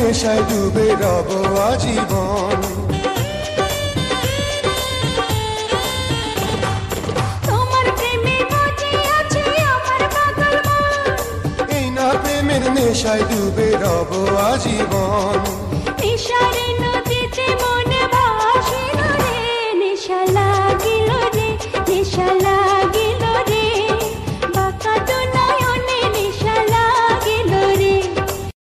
নেশায় ডুবে রব আজীবন। তোমার প্রেমে মজে আছে আমার পাগল মন, এই না প্রেমের নেশায় ডুবে রব আজীবন। নেশারে